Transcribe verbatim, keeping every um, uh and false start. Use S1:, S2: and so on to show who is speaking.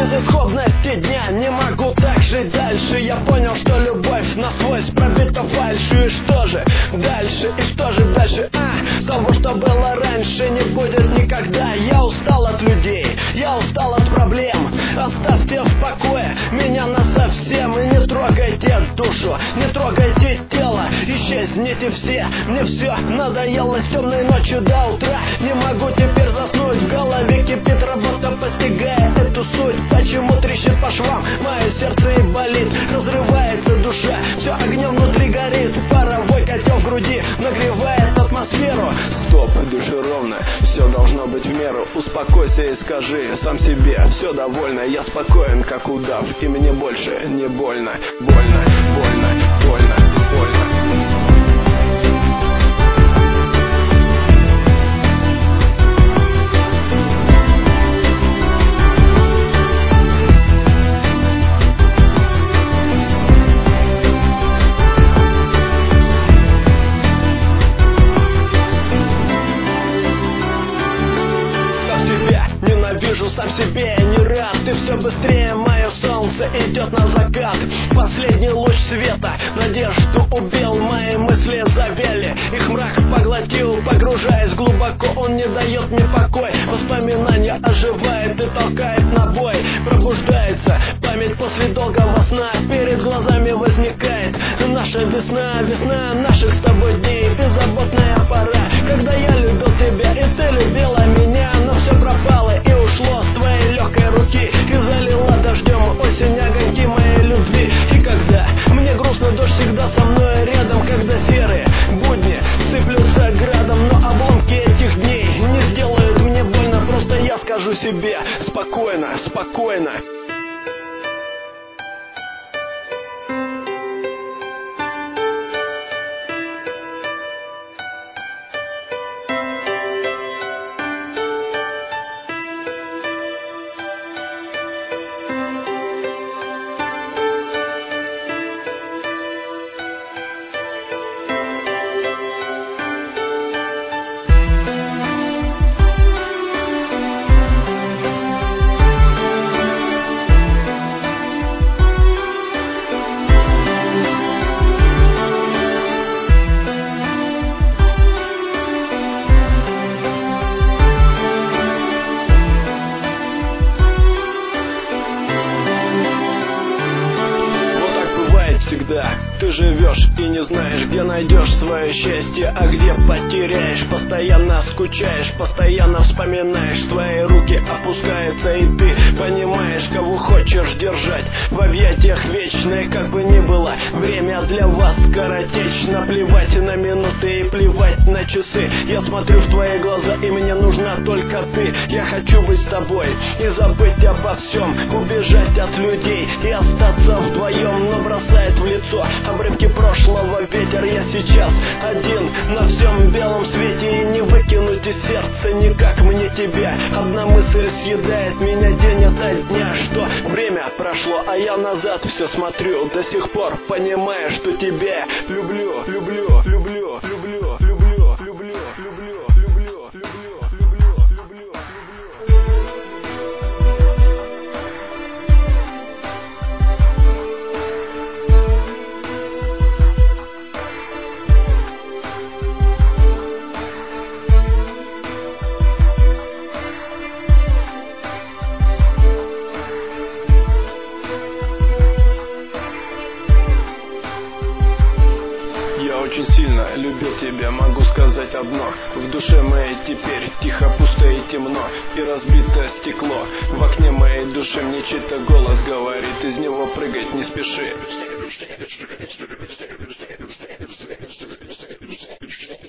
S1: безысходности дня. Не могу так жить дальше. Я понял, что любовь насквозь пробита фальшью. И что же дальше, и что же дальше? А, того, что было раньше, не будет никогда. Я устал от людей, я устал от проблем. Оставьте в покое меня насовсем. И не трогайте душу, не трогайте тело. Исчезните все, мне все надоело с темной ночи до утра. Не могу теперь заснуть, в голове кипит работа, постигая эту суть. Почему трещит по швам мое сердце и болит? Разрывается душа, все огнем внутри горит. Паровой котел в груди нагревает атмосферу.
S2: Стоп, дыши ровно, все должно быть в меру. Успокойся и скажи сам себе: все довольно, я спокоен, как удав. И мне больше не больно, больно, больно, больно, больно.
S1: Вижу сам себе не рад. И все быстрее мое солнце идет на закат. Последний луч света надежду убил. Мои мысли завяли, их мрак поглотил. Погружаясь глубоко, он не дает мне покой. Воспоминания оживает и толкает на бой. Пробуждается память после долгого сна. Перед глазами возникает наша весна. Весна наших с тобой дней, беззаботная пора. Когда я любил тебя и ты любила меня. Но все пропало и ушло с твоей легкой руки. И залила дождем осень огоньки моей любви. И когда мне грустно, дождь всегда со мной рядом. Когда серые будни сыплются градом. Но обломки этих дней не сделают мне больно. Просто я скажу себе: спокойно, спокойно.
S2: Всегда ты живешь и не знаешь, где найдешь свое счастье, а где потеряешь. Постоянно скучаешь, постоянно вспоминаешь. Твои руки опускаются, и ты понимаешь, кого хочешь держать в объятиях вечное. Как бы ни было, время для вас скоротечно. Плевать на минуты и плевать на часы. Я смотрю в твои глаза, и мне нужна только ты. Я хочу быть с тобой и забыть обо всем. Убежать от людей и остаться вдвоем. Но бросает в лицо обрывки прошлого ветер. Я сейчас один на всем белом свете. И не выкинуть из сердца никак мне тебя. Одна мысль съедает меня день ото дня. Что время прошло, а я назад все смотрю. До сих пор понимая, что тебя люблю, люблю, люблю, люблю, люблю, люблю, люблю, люблю, люблю, люблю, люблю. Я очень сильно любил тебя, могу сказать одно: в душе моей теперь тихо, пусто и темно. И разбито стекло в окне моей души. Мне чей-то голос говорит: из него прыгать не спеши.